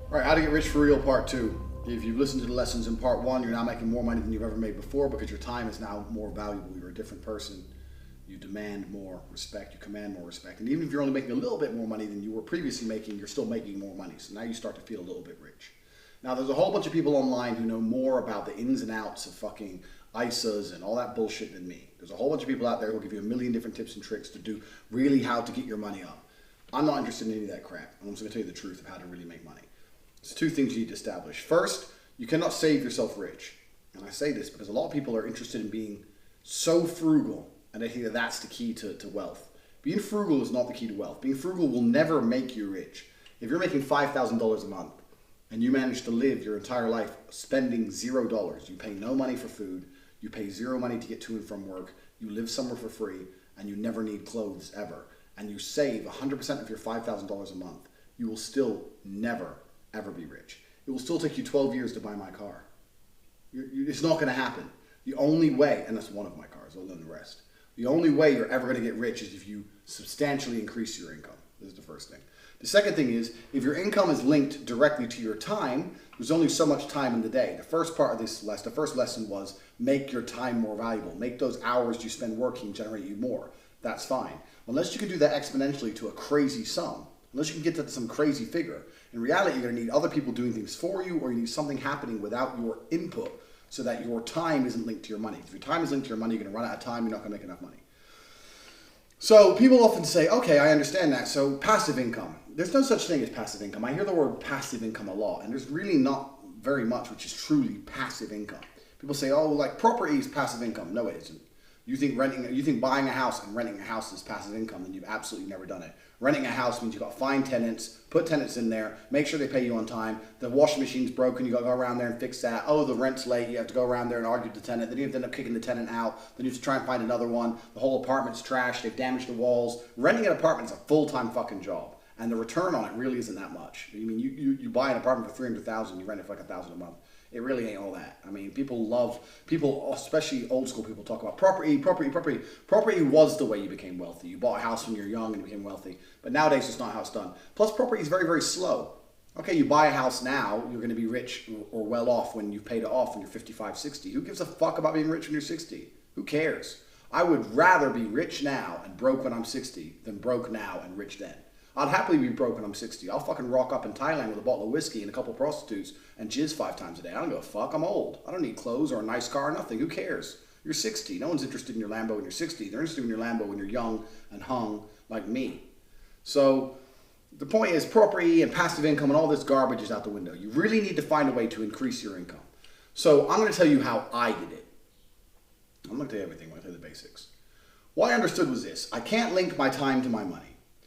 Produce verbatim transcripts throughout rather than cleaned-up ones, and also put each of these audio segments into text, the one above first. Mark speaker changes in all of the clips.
Speaker 1: All right, How to Get Rich for Real Part two. If you've listened to the lessons in Part one, you're now making more money than you've ever made before because your time is now more valuable. You're a different person. You demand more respect. You command more respect. And even if you're only making a little bit more money than you were previously making, you're still making more money. So now you start to feel a little bit rich. Now, there's a whole bunch of people online who know more about the ins and outs of fucking I S As and all that bullshit than me. There's a whole bunch of people out there who will give you a million different tips and tricks to do really how to get your money up. I'm not interested in any of that crap. I'm just going to tell you the truth of how to really make money. There's two things you need to establish. First, you cannot save yourself rich. And I say this because a lot of people are interested in being so frugal, and they think that that's the key to, to wealth. Being frugal is not the key to wealth. Being frugal will never make you rich. If you're making five thousand dollars a month and you manage to live your entire life spending zero dollars, you pay no money for food, you pay zero money to get to and from work, you live somewhere for free, and you never need clothes ever, and you save one hundred percent of your five thousand dollars a month, you will still never, ever be rich. It will still take you twelve years to buy my car. You're, you, it's not going to happen. The only way, and that's one of my cars, other than the rest, the only way you're ever going to get rich is if you substantially increase your income. This is the first thing. The second thing is, if your income is linked directly to your time, there's only so much time in the day. The first part of this lesson, the first lesson was make your time more valuable. Make those hours you spend working generate you more. That's fine. Unless you can do that exponentially to a crazy sum, unless you can get to some crazy figure, in reality, you're going to need other people doing things for you, or you need something happening without your input so that your time isn't linked to your money. If your time is linked to your money, you're going to run out of time, you're not going to make enough money. So people often say, okay, I understand that. So passive income. There's no such thing as passive income. I hear the word passive income a lot, and there's really not very much which is truly passive income. People say, oh, like property is passive income. No, it isn't. You think renting, you think buying a house and renting a house is passive income, then you've absolutely never done it. Renting a house means you've got to find tenants, put tenants in there, make sure they pay you on time. The washing machine's broken, you got to go around there and fix that. Oh, the rent's late, you have to go around there and argue with the tenant. Then you have to end up kicking the tenant out. Then you have to try and find another one. The whole apartment's trashed, they've damaged the walls. Renting an apartment is a full-time fucking job, and the return on it really isn't that much. I mean, you, you, you buy an apartment for three hundred thousand dollars, you rent it for like one thousand dollars a month. It really ain't all that. I mean, people love, people, especially old school people, talk about property, property, property. Property was the way you became wealthy. You bought a house when you were young and you became wealthy. But nowadays, it's not how it's done. Plus, property is very, very slow. Okay, you buy a house now, you're going to be rich or well off when you've paid it off when you're fifty-five, sixty. Who gives a fuck about being rich when you're sixty? Who cares? I would rather be rich now and broke when I'm sixty than broke now and rich then. I'd happily be broke when I'm sixty. I'll fucking rock up in Thailand with a bottle of whiskey and a couple of prostitutes and jizz five times a day. I don't give a fuck. I'm old. I don't need clothes or a nice car or nothing. Who cares? You're sixty. No one's interested in your Lambo when you're sixty. They're interested in your Lambo when you're young and hung like me. So the point is, property and passive income and all this garbage is out the window. You really need to find a way to increase your income. So I'm going to tell you how I did it. I'm going to tell you everything. I'm going to tell you the basics. What I understood was this. I can't link my time to my money.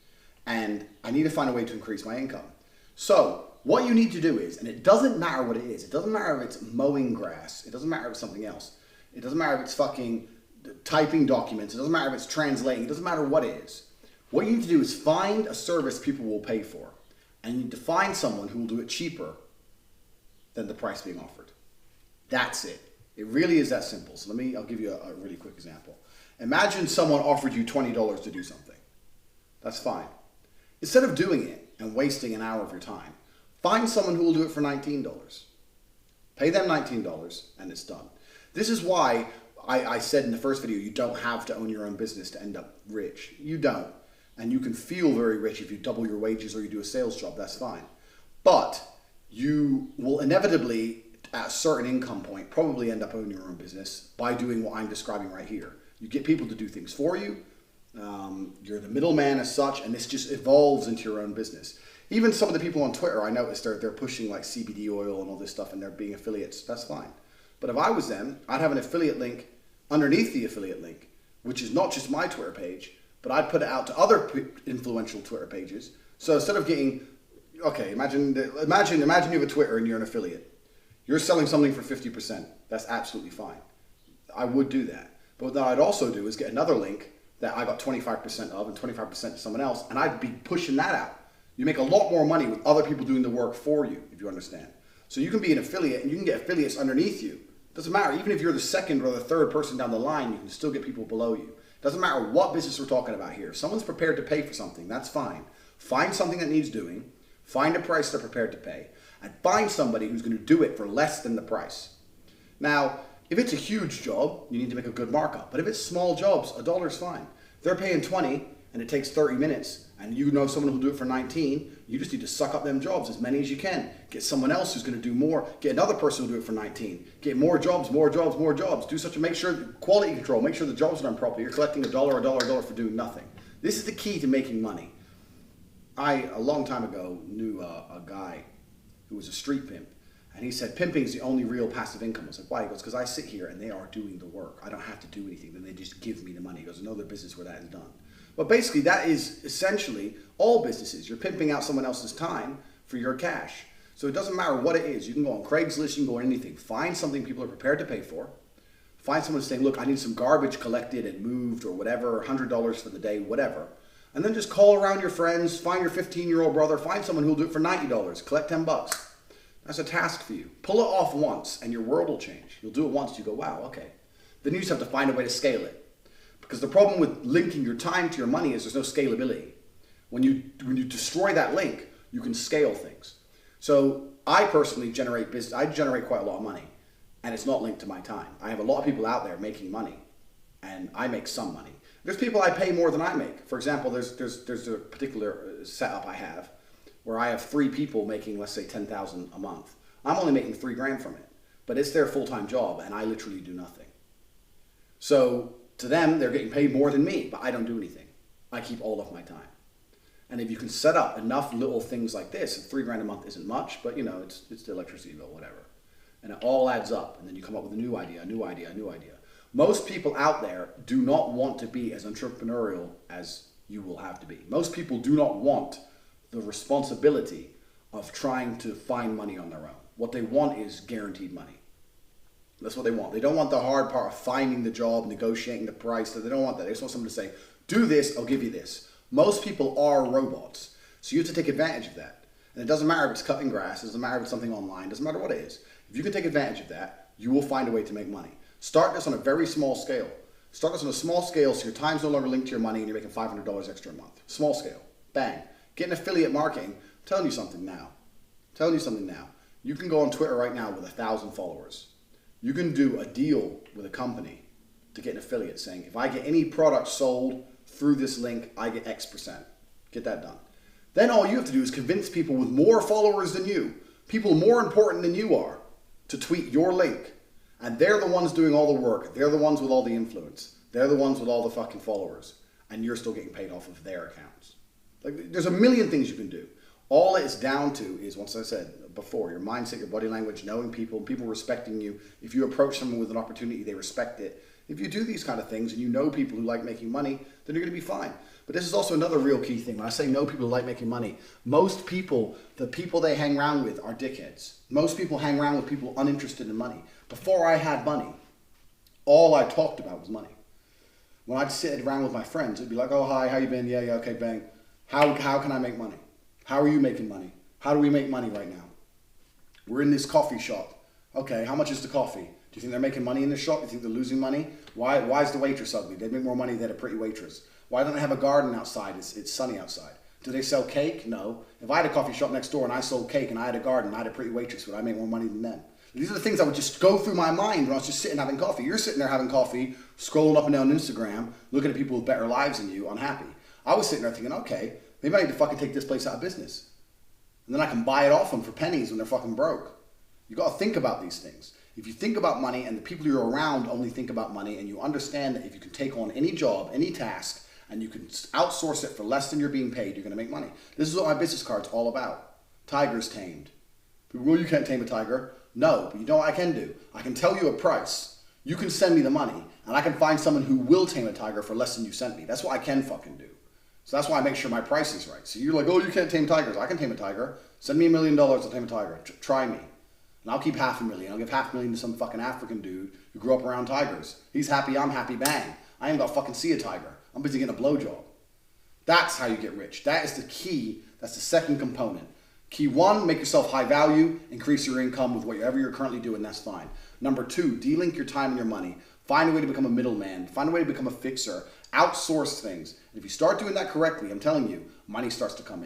Speaker 1: And I need to find a way to increase my income. So what you need to do is, and it doesn't matter what it is. It doesn't matter if it's mowing grass. It doesn't matter if it's something else. It doesn't matter if it's fucking typing documents. It doesn't matter if it's translating. It doesn't matter what it is. What you need to do is find a service people will pay for. And you need to find someone who will do it cheaper than the price being offered. That's it. It really is that simple. So let me, I'll give you a, a really quick example. Imagine someone offered you twenty dollars to do something. That's fine. Instead of doing it and wasting an hour of your time, find someone who will do it for nineteen dollars. Pay them nineteen dollars and it's done. This is why I, I said in the first video, you don't have to own your own business to end up rich. You don't. And you can feel very rich if you double your wages or you do a sales job, that's fine. But you will inevitably, at a certain income point, probably end up owning your own business by doing what I'm describing right here. You get people to do things for you. Um, you're the middleman as such, and this just evolves into your own business. Even some of the people on Twitter, I noticed they're, they're pushing like C B D oil and all this stuff, and they're being affiliates. That's fine. But if I was them, I'd have an affiliate link underneath the affiliate link, which is not just my Twitter page, but I'd put it out to other influential Twitter pages. So instead of getting, okay, imagine, imagine, imagine you have a Twitter and you're an affiliate. You're selling something for fifty percent. That's absolutely fine. I would do that. But what I'd also do is get another link that I got twenty-five percent of and twenty-five percent to someone else, and I'd be pushing that out. You make a lot more money with other people doing the work for you, if you understand. So you can be an affiliate, and you can get affiliates underneath you. Doesn't matter, even if you're the second or the third person down the line, you can still get people below you. Doesn't matter what business we're talking about here. If someone's prepared to pay for something, that's fine. Find something that needs doing. Find a price they're prepared to pay, and find somebody who's going to do it for less than the price. Now, if it's a huge job, you need to make a good markup. But if it's small jobs, a dollar's fine. If they're paying twenty and it takes thirty minutes, and you know someone who'll do it for nineteen, you just need to suck up them jobs as many as you can. Get someone else who's going to do more. Get another person who'll do it for nineteen. Get more jobs, more jobs, more jobs. Do such a make sure quality control. Make sure the jobs are done properly. You're collecting a dollar, a dollar, a dollar for doing nothing. This is the key to making money. I a long time ago knew a, a guy who was a street pimp. And he said, pimping is the only real passive income. I was like, why? He goes, because I sit here and they are doing the work. I don't have to do anything. Then they just give me the money. He goes, another business where that is done. But basically, that is essentially all businesses. You're pimping out someone else's time for your cash. So it doesn't matter what it is. You can go on Craigslist, you can go on anything. Find something people are prepared to pay for. Find someone saying, look, I need some garbage collected and moved or whatever, one hundred dollars for the day, whatever. And then just call around your friends, find your fifteen-year-old brother, find someone who'll do it for ninety dollars, collect ten bucks. That's a task for you. Pull it off once and your world will change. You'll do it once, you go, wow, okay. Then you just have to find a way to scale it. Because the problem with linking your time to your money is there's no scalability. When you, when you destroy that link, you can scale things. So I personally generate business, I generate quite a lot of money and it's not linked to my time. I have a lot of people out there making money and I make some money. There's people I pay more than I make. For example, there's, there's, there's a particular setup I have where I have three people making, let's say, ten thousand a month. I'm only making three grand from it, but it's their full-time job and I literally do nothing. So to them, they're getting paid more than me, but I don't do anything. I keep all of my time. And if you can set up enough little things like this, three grand a month isn't much, but you know, it's, it's the electricity bill, whatever. And it all adds up, and then you come up with a new idea, a new idea, a new idea. Most people out there do not want to be as entrepreneurial as you will have to be. Most people do not want the responsibility of trying to find money on their own. What they want is guaranteed money. That's what they want. They don't want the hard part of finding the job, negotiating the price. They don't want that. They just want someone to say, do this, I'll give you this. Most people are robots. So you have to take advantage of that. And it doesn't matter if it's cutting grass, it doesn't matter if it's something online, it doesn't matter what it is. If you can take advantage of that, you will find a way to make money. Start this on a very small scale. Start this on a small scale so your time's no longer linked to your money and you're making five hundred dollars extra a month. Small scale. Bang. Get an affiliate marketing. I'm telling you something now. I'm telling you something now. You can go on Twitter right now with a thousand followers. You can do a deal with a company to get an affiliate saying, if I get any product sold through this link, I get X percent. Get that done. Then all you have to do is convince people with more followers than you, people more important than you are, to tweet your link. And they're the ones doing all the work. They're the ones with all the influence. They're the ones with all the fucking followers. And you're still getting paid off of their accounts. Like, there's a million things you can do. All it's down to is, once I said before, your mindset, your body language, knowing people, people respecting you. If you approach someone with an opportunity, they respect it. If you do these kind of things and you know people who like making money, then you're going to be fine. But this is also another real key thing. When I say know people who like making money, most people, the people they hang around with are dickheads. Most people hang around with people uninterested in money. Before I had money, all I talked about was money. When I'd sit around with my friends, it'd be like, oh, hi, how you been? Yeah, yeah, okay, bang. How, how can I make money? How are you making money? How do we make money right now? We're in this coffee shop. Okay, how much is the coffee? Do you think they're making money in the shop? Do you think they're losing money? Why, why is the waitress ugly? They'd make more money if they had a pretty waitress. Why don't they have a garden outside? It's, it's sunny outside. Do they sell cake? No. If I had a coffee shop next door and I sold cake and I had a garden and I had a pretty waitress, would I make more money than them? These are the things that would just go through my mind when I was just sitting having coffee. You're sitting there having coffee, scrolling up and down Instagram, looking at people with better lives than you, unhappy. I was sitting there thinking, okay, maybe I need to fucking take this place out of business. And then I can buy it off them for pennies when they're fucking broke. You got to think about these things. If you think about money and the people you're around only think about money and you understand that if you can take on any job, any task, and you can outsource it for less than you're being paid, you're going to make money. This is what my business card's all about. Tigers tamed. People go, well, you can't tame a tiger. No, but you know what I can do? I can tell you a price. You can send me the money, and I can find someone who will tame a tiger for less than you sent me. That's what I can fucking do. So that's why I make sure my price is right. So you're like, oh, you can't tame tigers. I can tame a tiger. Send me a million dollars, I'll tame a tiger. T- try me. And I'll keep half a million. I'll give half a million to some fucking African dude who grew up around tigers. He's happy, I'm happy, bang. I ain't got to fucking see a tiger. I'm busy getting a blowjob. That's how you get rich. That is the key. That's the second component. Key one, make yourself high value, increase your income with whatever you're currently doing, that's fine. Number two, de-link your time and your money. Find a way to become a middleman. Find a way to become a fixer. Outsource things. And if you start doing that correctly, I'm telling you, money starts to come in.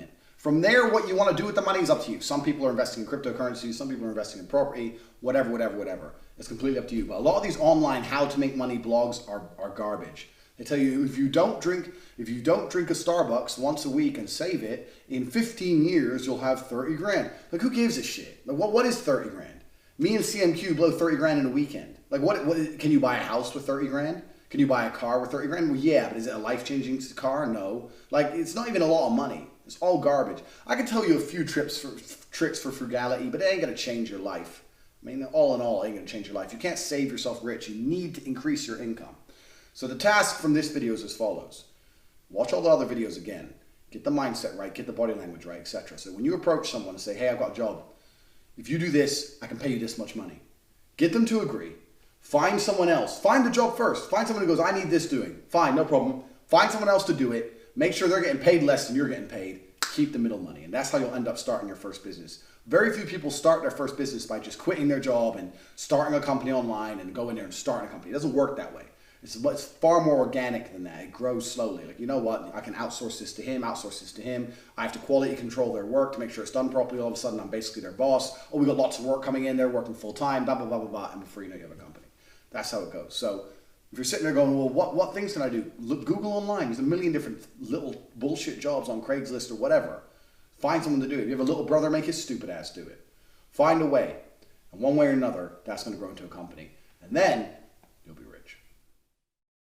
Speaker 1: From there, what you want to do with the money is up to you. Some people are investing in cryptocurrencies, some people are investing in property, whatever, whatever, whatever. It's completely up to you. But a lot of these online how to make money blogs are, are garbage. They tell you if you don't drink if you don't drink a Starbucks once a week and save it, in fifteen years you'll have thirty grand. Like, who gives a shit? Like, what what is thirty grand? Me and C M Q blow thirty grand in a weekend. Like, what, what can you buy a house with thirty grand? Can you buy a car with thirty grand? Well, yeah, but is it a life-changing car? No. Like, it's not even a lot of money. It's all garbage. I can tell you a few trips for, tricks for frugality, but it ain't gonna change your life. I mean, all in all, it ain't gonna change your life. You can't save yourself rich. You need to increase your income. So the task from this video is as follows. Watch all the other videos again. Get the mindset right, get the body language right, et cetera. So when you approach someone and say, hey, I've got a job. If you do this, I can pay you this much money. Get them to agree. Find someone else. Find the job first. Find someone who goes, I need this doing. Fine, no problem. Find someone else to do it. Make sure they're getting paid less than you're getting paid. Keep the middle money. And that's how you'll end up starting your first business. Very few people start their first business by just quitting their job and starting a company online and go in there and starting a company. It doesn't work that way. It's, it's far more organic than that. It grows slowly. Like, you know what? I can outsource this to him, outsource this to him. I have to quality control their work to make sure it's done properly. All of a sudden, I'm basically their boss. Oh, we got lots of work coming in. They're working full time, blah, blah, blah, blah, blah. And before you know, you have a company. That's how it goes. So if you're sitting there going, well, what, what things can I do? Look, Google online. There's a million different little bullshit jobs on Craigslist or whatever. Find someone to do it. If you have a little brother, make his stupid ass do it. Find a way. And one way or another, that's going to grow into a company. And then